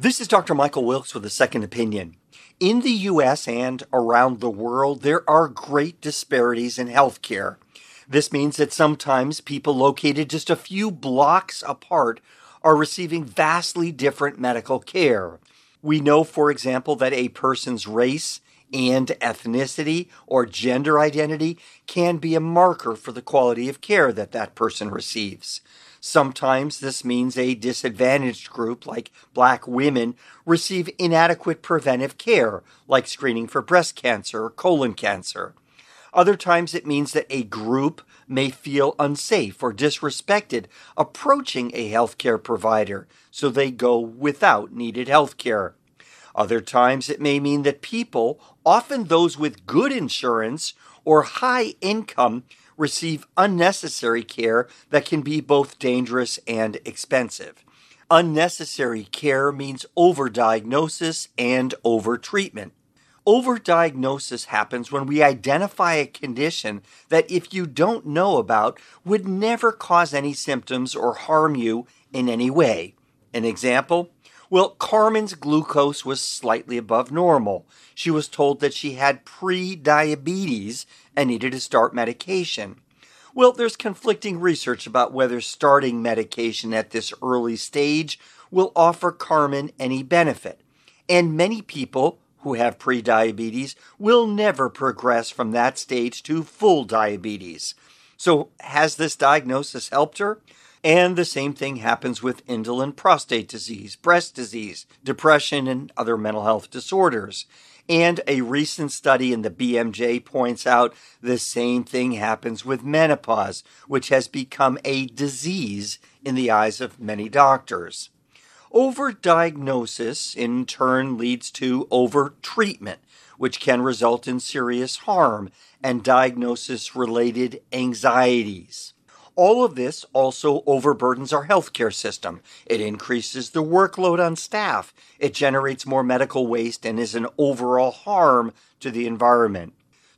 This is Dr. Michael Wilkes with a second opinion. In the U.S. and around the world, there are great disparities in healthcare. This means that sometimes people located just a few blocks apart are receiving vastly different medical care. We know, for example, that a person's race and ethnicity or gender identity can be a marker for the quality of care that that person receives. Sometimes this means a disadvantaged group, like Black women, receive inadequate preventive care, like screening for breast cancer or colon cancer. Other times it means that a group may feel unsafe or disrespected approaching a healthcare provider, so they go without needed healthcare. Other times it may mean that people, often those with good insurance or high income, receive unnecessary care that can be both dangerous and expensive. Unnecessary care means overdiagnosis and overtreatment. Overdiagnosis happens when we identify a condition that, if you don't know about, would never cause any symptoms or harm you in any way. An example? Well, Carmen's glucose was slightly above normal. She was told that she had pre-diabetes and needed to start medication. Well, there's conflicting research about whether starting medication at this early stage will offer Carmen any benefit. And many people who have pre-diabetes will never progress from that stage to full diabetes. So has this diagnosis helped her? And the same thing happens with indolent prostate disease, breast disease, depression, and other mental health disorders. And a recent study in the BMJ points out the same thing happens with menopause, which has become a disease in the eyes of many doctors. Overdiagnosis, in turn, leads to overtreatment, which can result in serious harm and diagnosis-related anxieties. All of this also overburdens our healthcare system. It increases the workload on staff. It generates more medical waste and is an overall harm to the environment.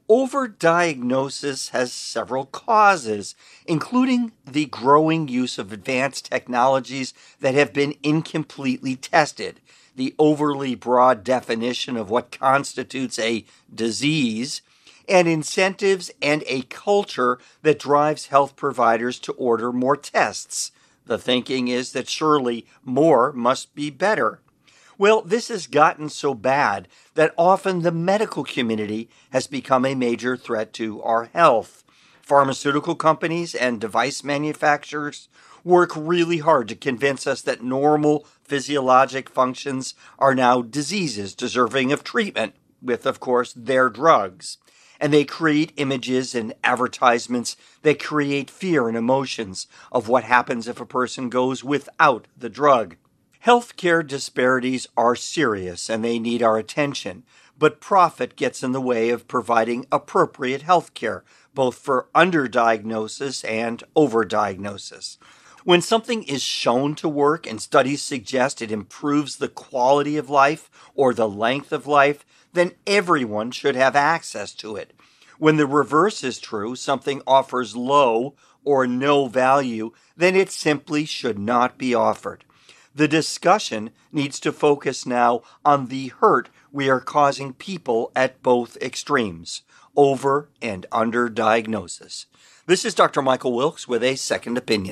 Overdiagnosis has several causes, including the growing use of advanced technologies that have been incompletely tested, the overly broad definition of what constitutes a disease, and incentives and a culture that drives health providers to order more tests. The thinking is that surely more must be better. Well, this has gotten so bad that often the medical community has become a major threat to our health. Pharmaceutical companies and device manufacturers work really hard to convince us that normal physiologic functions are now diseases deserving of treatment with, of course, their drugs. And they create images and advertisements that create fear and emotions of what happens if a person goes without the drug. Healthcare disparities are serious and they need our attention, but profit gets in the way of providing appropriate healthcare, both for underdiagnosis and overdiagnosis. When something is shown to work and studies suggest it improves the quality of life or the length of life, then everyone should have access to it. When the reverse is true, something offers low or no value, then it simply should not be offered. The discussion needs to focus now on the hurt we are causing people at both extremes, over and under diagnosis. This is Dr. Michael Wilkes with a second opinion.